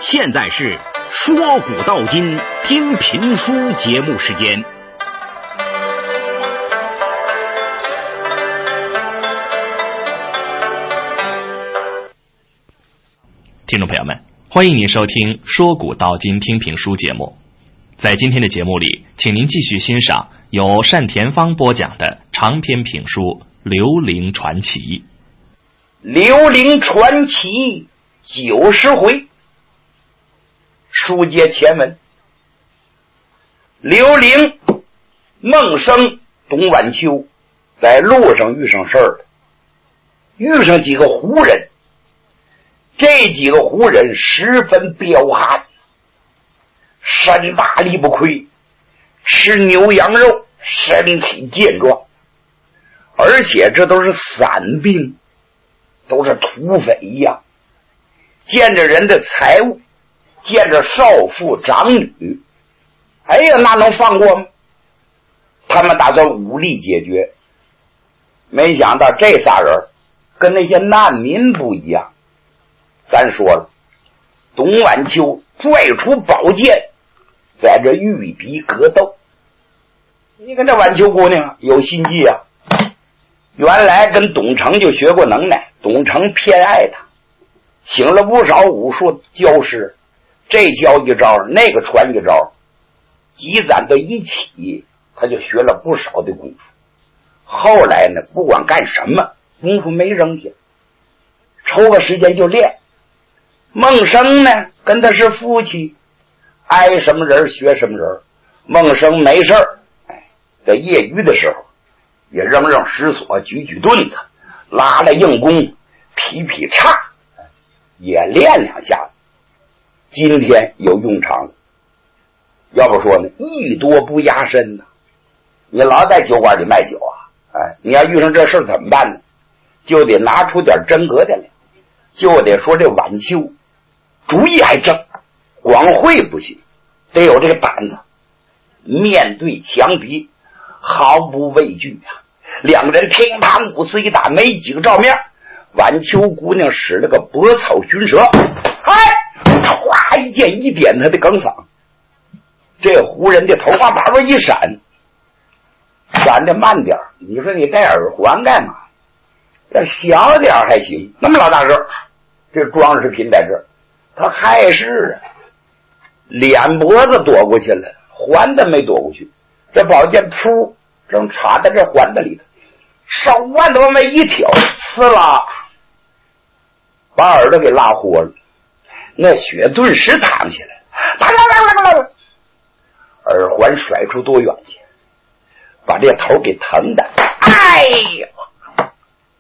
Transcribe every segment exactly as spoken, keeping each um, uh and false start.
现在是说古道今听评书节目时间。 听众朋友们，欢迎您收听说古道今听评书节目。在今天的节目里，请您继续欣赏由单田芳播讲的长篇评书《刘伶传奇》。 刘伶传奇九十回，书接前文。刘伶、孟生、董晚秋在路上遇上事儿了，遇上几个胡人。这几个胡人十分彪悍，身大力不亏，吃牛羊肉，身体健壮，而且这都是散兵，都是土匪一样，见着人的财物，见着少妇长女，哎呀，那能放过吗？他们打算武力解决，没想到这仨人跟那些难民不一样。咱说了，董晚秋拽出宝剑，在这玉笔格斗。你看这晚秋姑娘有心计啊，原来跟董承就学过能耐，董承偏爱她，请了不少武术教师，这教一招，那个传一招，积攒到一起，他就学了不少的功夫。后来呢，不管干什么，功夫没扔下，抽个时间就练。孟生呢，跟他是夫妻，挨什么人学什么人。孟生没事儿，哎，在业余的时候也扔扔石锁，举举盾子，拉拉硬功，劈劈叉，也练两下子。今天有用场了，要不说呢，艺多不压身呢。你老在酒馆里卖酒啊，哎，你要遇上这事怎么办呢？就得拿出点真格的来，就得说这晚秋主意还正，光会不行，得有这个胆子。面对强敌，毫不畏惧啊！两个人乒乓五次一打，没几个照面。晚秋姑娘使了个拨草寻蛇，哎，唰一剑一点他的梗嗓，这胡人的头发把把一闪，闪得慢点。你说你戴耳环干嘛？要小点还行，那么老大个，这装饰品在这儿。他还是脸脖子躲过去了，环子没躲过去，这宝剑噗正插在这环子里头，手腕子往外一挑，呲啦，把耳朵给拉豁了，那血顿时淌下来，哒啦啦啦啦，耳环甩出多远去，把这头给疼的，哎呀！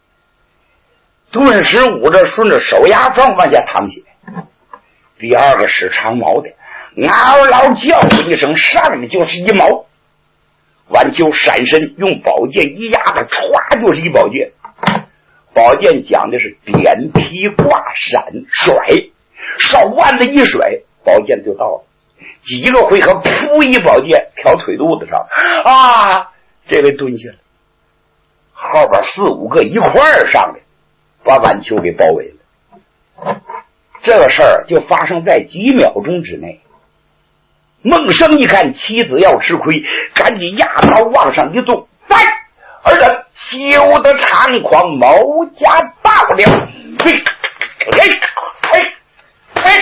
顿时捂着顺着手牙缝往下淌血。第二个使长矛的嗷嗷叫一声，上来就是一矛。晚秋闪身用宝剑一压的，歘就是一宝剑。宝剑讲的是点劈挂闪甩，手腕子一甩，宝剑就到了。几个回合，噗一宝剑挑腿肚子上，啊，这位蹲下了，后边四五个一块儿上来，把晚秋给包围了。这个事儿就发生在几秒钟之内。孟生一看妻子要吃亏，赶紧压刀往上一动，在而人休得猖狂，谋家到了，嘿，嘿，嘿，嘿，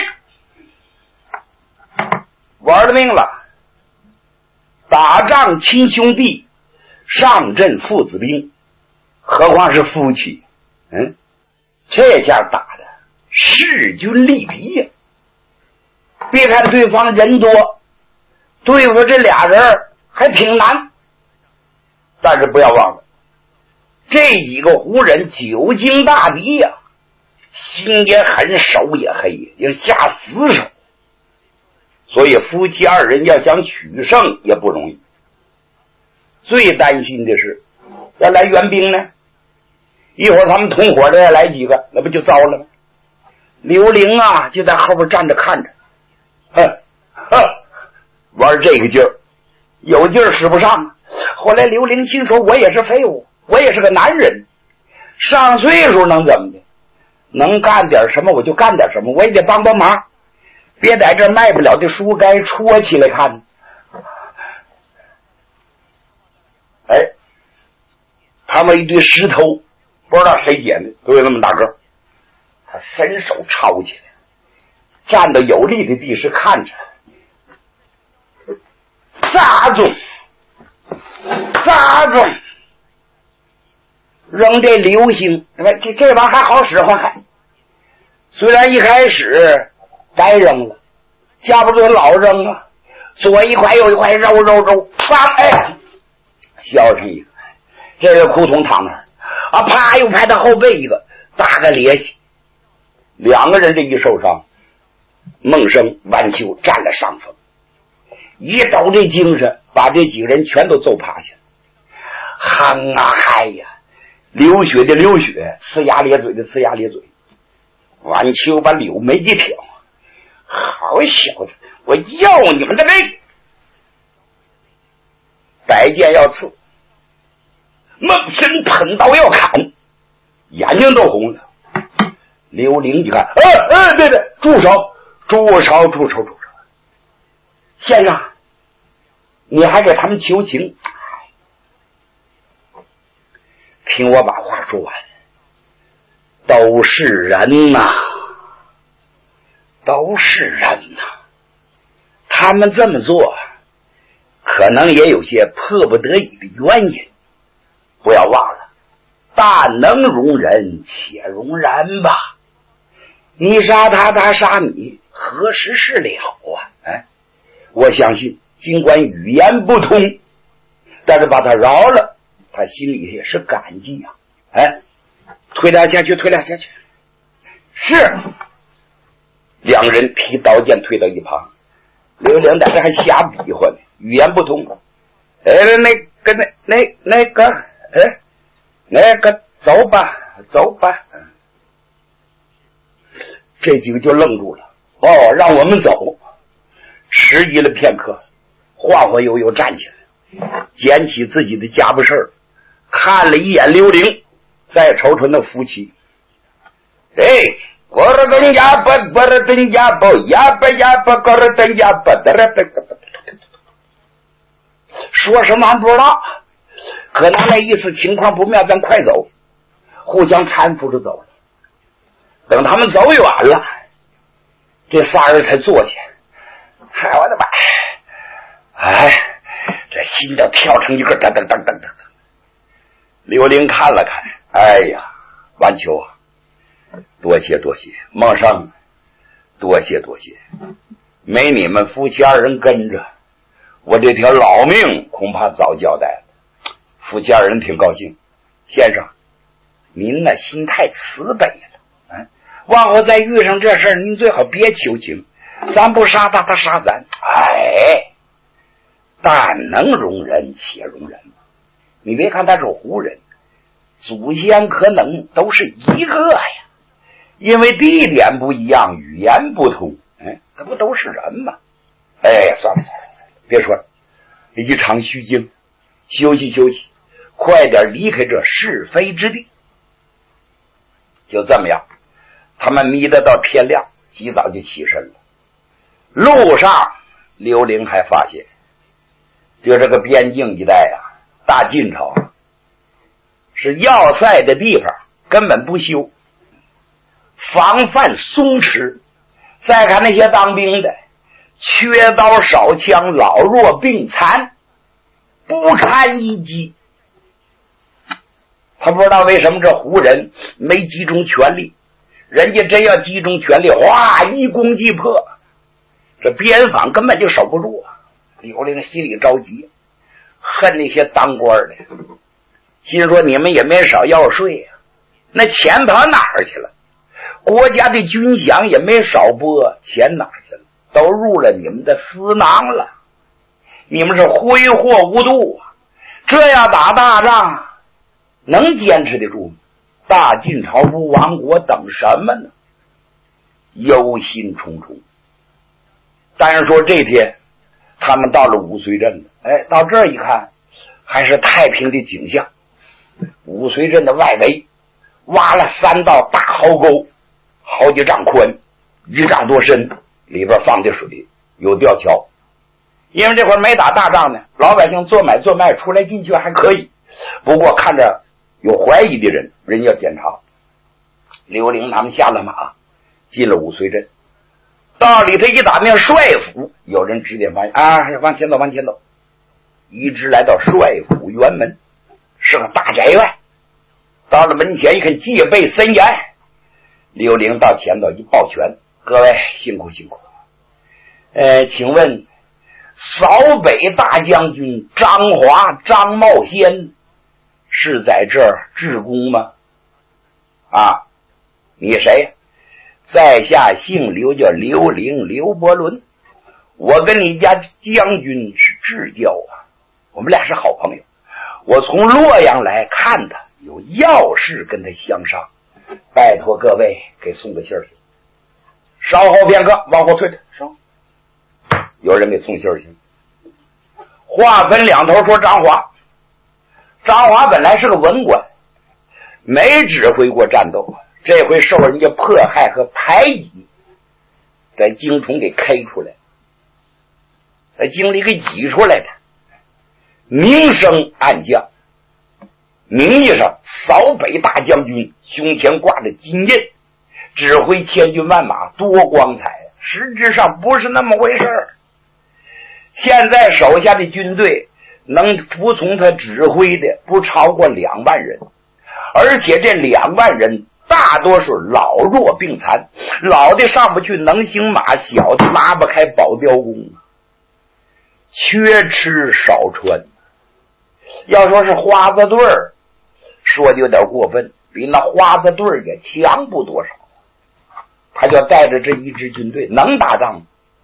玩了命了！打仗亲兄弟，上阵父子兵，何况是夫妻？嗯，这下打的势均力敌呀！别看对方人多，对付这俩人还挺难，但是不要忘了，这几个胡人久经大敌呀，心也狠，手也黑，也下死手，所以夫妻二人要想取胜也不容易。最担心的是要来援兵呢，一会儿他们同伙的来几个，那不就糟了吗？刘伶啊就在后边站着看着，哼哼，玩这个劲儿，有劲儿使不上。后来刘伶心说，我也是废物，我也是个男人，上岁数能怎么的？能干点什么我就干点什么，我也得帮帮忙。 别在这卖不了的树该戳起来看。哎，旁边一堆石头，不知道谁捡的，都有那么大个。他伸手抄起来，站到有利的地势看着，砸中，砸中，扔这流星，这这玩意还好使唤，还虽然一开始该扔了，架不住老扔啊，左一块右一块，揉揉揉，啪，哎，削成一个，这个裤筒躺那儿啊，啪又拍到后背一个，打个趔趄，两个人这一受伤，孟生、万秋占了上风，一抖这精神，把这几个人全都揍趴下，哼啊嗨呀，流血的流血，呲牙咧嘴的呲牙咧嘴。万秋把柳眉一挑，好小子，我要你们的命！摆剑要刺，孟生捧刀要砍，眼睛都红了。刘玲一看，哎哎，对对，住手，住手，住手，住手！先生，你还给他们求情？听我把话说完。都是人呐、啊，都是人呐、啊。他们这么做，可能也有些迫不得已的原因。不要忘了，但能容人，且容人吧。你杀他，他杀你，何时是了啊？哎，我相信，尽管语言不通，但是把他饶了，他心里也是感激啊。哎。推他下去，推他下去。是，两人提刀剑推到一旁。刘玲在这还瞎比划呢，语言不通。哎，那个那那那个，哎，那个走吧，走吧。这几个就愣住了。哦，让我们走。迟疑了片刻，晃晃悠悠站起来，捡起自己的家伙事儿，看了一眼刘玲。再瞅瞅那夫妻，哎，过了登家不过了登家不呀不呀不过了登家不得了，说什么还不知道，可能那意思情况不妙，咱快走，互相搀扶着走了。等他们走远了，这仨人才坐下。哎，我的妈！哎，这心都跳成一个噔噔噔噔噔。刘玲看了看。哎呀，万秋啊，多谢多谢，孟生，多谢多谢，没你们夫妻二人跟着，我这条老命恐怕早交代了。夫妻二人挺高兴，先生，您那心太慈悲了，嗯，往后再遇上这事儿，您最好别求情，咱不杀他，他杀咱。哎，但能容人且容人，你别看他是胡人。祖先可能都是一个呀，因为地点不一样，语言不通，哎，这不都是人吗？哎，算了算了算了，别说了，一场虚惊，休息休息，快点离开这是非之地。就这么样，他们眯得到天亮，极早就起身了。路上，刘玲还发现，就这个边境一带啊，大晋朝是要塞的地方，根本不修，防范松弛。再看那些当兵的，缺刀少枪，老弱病残，不堪一击。他不知道为什么这胡人没集中全力，人家真要集中全力，哗，一攻即破，这边防根本就守不住啊！刘玲心里着急，恨那些当官的，心说你们也没少要税啊，那钱跑哪儿去了？国家的军饷也没少拨，钱哪儿去了？都入了你们的私囊了，你们是挥霍无度啊！这样打大仗能坚持得住吗？大晋朝不亡国等什么呢？忧心忡忡。但是说这天他们到了五绥镇了，哎，到这儿一看还是太平的景象。五绥镇的外围挖了三道大壕沟，好几丈宽，一丈多深， 里边放的水，有吊桥。因为这会儿没打大仗呢，老百姓做买做卖出来进去还可以，不过看着有怀疑的人，人要检查。刘伶他们下了马，进了五绥镇，到里头一打那帅府，有人指点方向啊，往前走，往前走，一直来到帅府辕门，是个大宅院。到了门前一看，戒备森严。刘伶到前头一抱拳：“各位辛苦辛苦。呃，请问扫北大将军张华、张茂先是在这儿治功吗？”啊，你谁？在下姓刘，叫刘伶，刘伯伦。我跟你家将军是至交啊，我们俩是好朋友。我从洛阳来看他，有要事跟他相商，拜托各位给送个信儿去。稍后片刻，往后退退，稍。有人给送信儿去。话分两头说张华。张华本来是个文官，没指挥过战斗，这回受人家迫害和排挤，在京城给开出来，在京里给挤出来的，名声暗降。名义上扫北大将军，胸前挂着金印，指挥千军万马，多光彩，实质上不是那么回事儿。现在手下的军队能服从他指挥的不超过两万人，而且这两万人大多数老弱病残，老的上不去能行马，小的拉不开保镖弓，缺吃少穿。要说是花子队儿，说的有点过分，比那花子队儿也强不多少。他就带着这一支军队能打仗吗？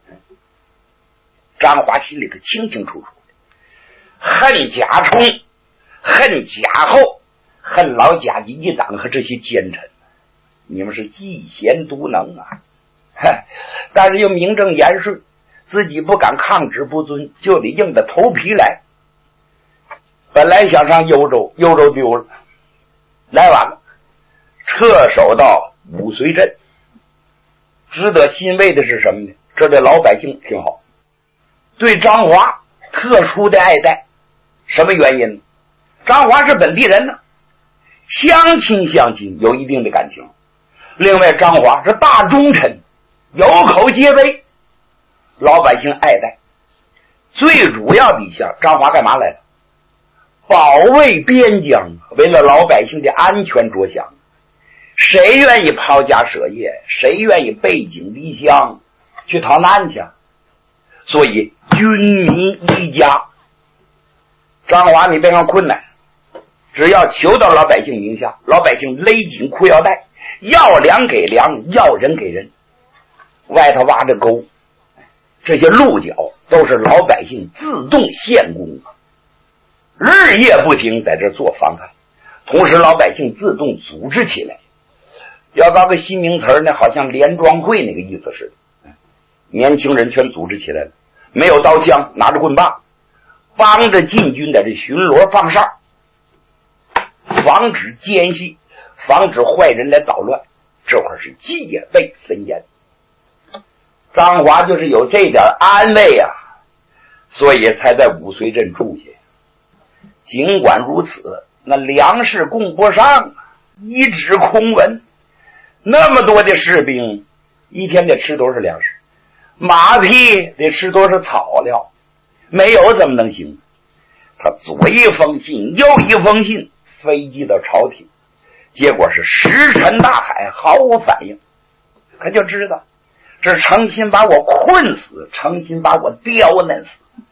张华心里头清清楚楚，恨贾充，恨贾后，恨老贾家一党和这些奸臣，你们是嫉贤独能啊！但是又名正言顺，自己不敢抗旨不遵，就得硬着头皮来。本来想上幽州，幽州丢了，来晚了，撤守到五绥镇。值得欣慰的是什么呢？这对老百姓挺好，对张华特殊的爱戴。什么原因呢？张华是本地人呢，相亲相亲，有一定的感情。另外张华是大忠臣，有口皆碑，老百姓爱戴。最主要的一项，张华干嘛来了？保卫边疆，为了老百姓的安全着想。谁愿意抛家舍业，谁愿意背井离乡去逃难去？所以军民一家。张华你别看困难，只要求到老百姓名下，老百姓勒紧裤腰带，要粮给粮，要人给人。外头挖着沟，这些路角都是老百姓自动献供，日夜不停在这做防范。同时老百姓自动组织起来，要搞个新名词呢，好像联庄会那个意思似的。年轻人全组织起来了，没有刀枪，拿着棍棒，帮着禁军在这巡逻放哨，防止奸细，防止坏人来捣乱。这会儿是戒备森严。张华就是有这点安慰啊，所以才在五绥镇住下。尽管如此，那粮食供不上，一纸空文。那么多的士兵，一天得吃多少粮食？马匹得吃多少草料？没有怎么能行？他左一封信，右一封信飞寄到朝廷，结果是石沉大海，毫无反应。他就知道这诚心把我困死，诚心把我刁难死。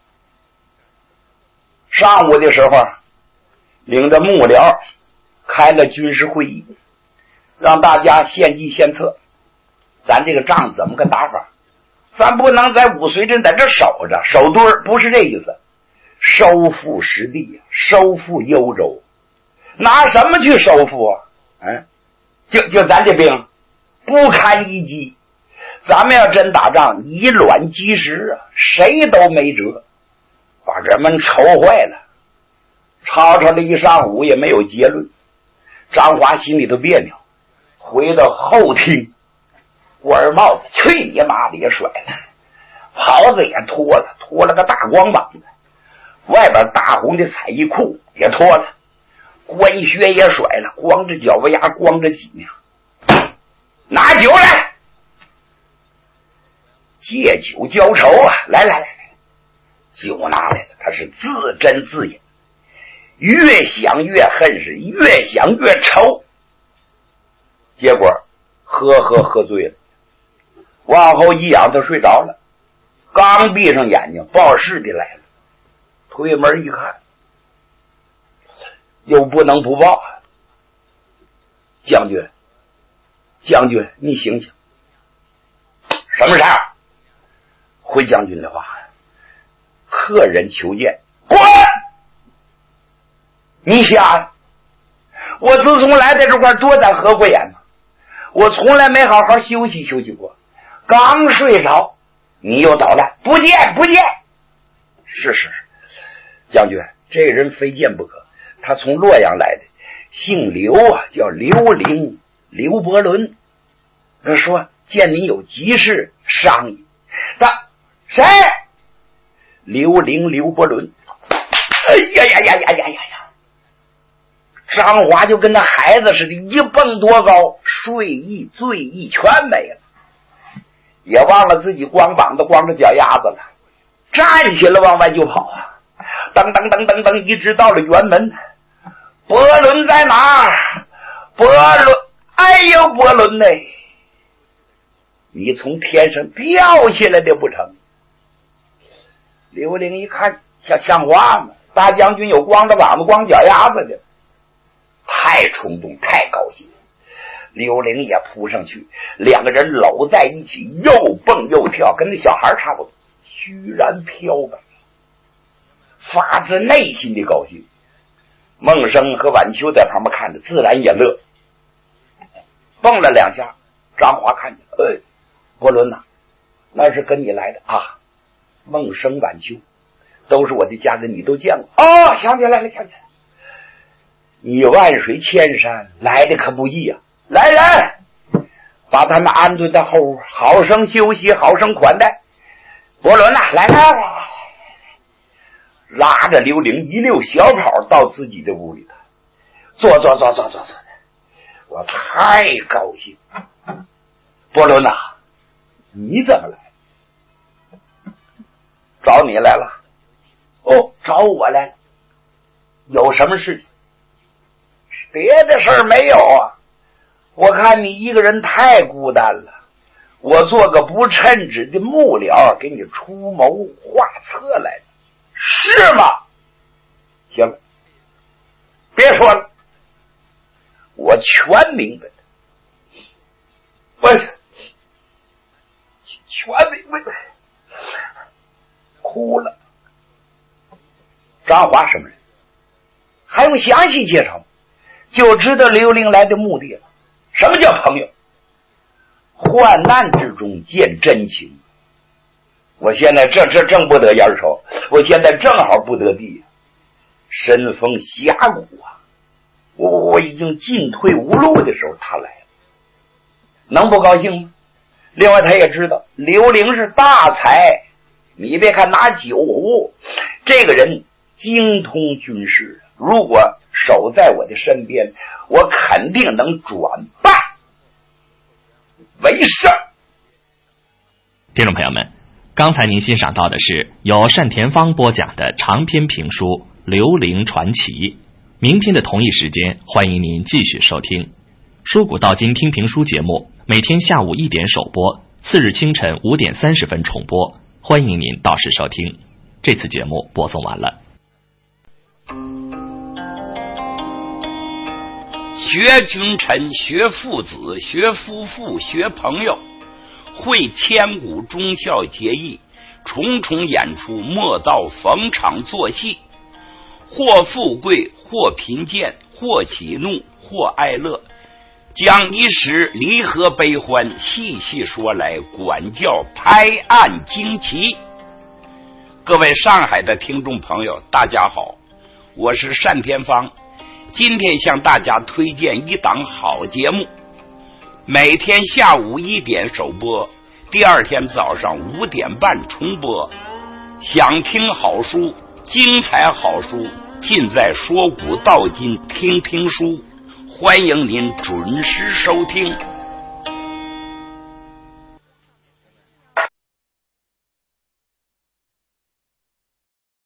上午的时候，领着幕僚开了军事会议，让大家献计献策，咱这个仗怎么个打法？咱不能在五绥镇在这守着，守堆儿不是这意思。收复失地，收复幽州，拿什么去收复啊？嗯，就就咱这兵不堪一击，咱们要真打仗，以卵击石啊，谁都没辙，把人们愁坏了。吵吵了一上午也没有结论，张华心里头别扭，回到后厅官帽子去你妈的也甩了，袍子也脱了，脱了个大光膀子，外边大红的彩衣裤也脱了，官靴也甩了，光着脚丫，光着脊梁。拿酒来，借酒浇愁啊！来来来来，酒拿来了，他是自斟自饮，越想越恨，是越想越愁。结果喝喝喝醉了，往后一仰，他睡着了。刚闭上眼睛，报事的来了，推门一看，又不能不报。将军，将军，你醒醒！什么事儿？回将军的话，客人求见。滚！你瞎！我自从来在这块多咱合过眼嘛，我从来没好好休息休息过。刚睡着，你又捣乱，不见不见。是是，将军，这人非见不可。他从洛阳来的，姓刘啊，叫刘伶，刘伯伦。说见你有急事商议。他谁？刘伶，刘伯伦。哎呀呀呀呀呀呀呀！张华就跟那孩子似的，一蹦多高，睡意醉意全没了，也忘了自己光膀子光着脚丫子了，站起来往外就跑啊！噔噔噔噔噔，一直到了辕门。伯伦在哪儿？伯伦，哎呦，伯伦呢？你从天上掉下来的不成？刘伶一看，像像话吗？大将军有光着膀子光脚丫子的，太冲动，太高兴。刘伶也扑上去，两个人搂在一起，又蹦又跳，跟那小孩差不多，虚然飘摆，发自内心的高兴。孟生和晚秋在旁边看着，自然也乐。蹦了两下，张华看见，哎，伯伦呐、啊，那是跟你来的啊。孟生、晚秋都是我的家人，你都见过。哦，想起来了，想起来了。你万水千山来的可不易啊！来人，把他们安顿在后屋，好生休息，好生款待。伯伦呐、啊，来来来，拉着刘伶一溜小跑到自己的屋里头，坐坐坐坐坐坐，我太高兴。伯伦呐、啊，你怎么来？找你来了。哦，找我来了，有什么事情？别的事儿没有啊，我看你一个人太孤单了，我做个不称职的幕僚，给你出谋划策来了，是吗？行了，别说了，我全明白了，我全明白了，哭了。张华什么人？还用详细介绍吗？就知道刘伶来的目的了。什么叫朋友？患难之中见真情。我现在这这正不得眼瞅，我现在正好不得地，身逢峡谷啊！我我已经进退无路的时候，他来了，能不高兴吗？另外，他也知道刘伶是大才，你别看拿酒壶，这个人精通军事，如果守在我的身边，我肯定能转败为胜。 听众朋友们，刚才您欣赏到的是由单田芳播讲的长篇评书《刘伶传奇》。明天的同一时间，欢迎您继续收听说古道今听评书节目，每天下午一点首播，次日清晨五点三十分重播，欢迎您到时收听。这次节目播送完了。 学君臣，学父子，学夫妇，学朋友，会千古忠孝节义，重重演出，莫道逢场作戏，或富贵，或贫贱，或喜怒，或哀乐，将一时离合悲欢细细说来，管教拍案惊奇。各位上海的听众朋友，大家好，我是单田芳，今天向大家推荐一档好节目， 每天下午一点首播，第二天早上五点半重播。想听好书，精彩好书尽在说古道今听评书，欢迎您准时收听。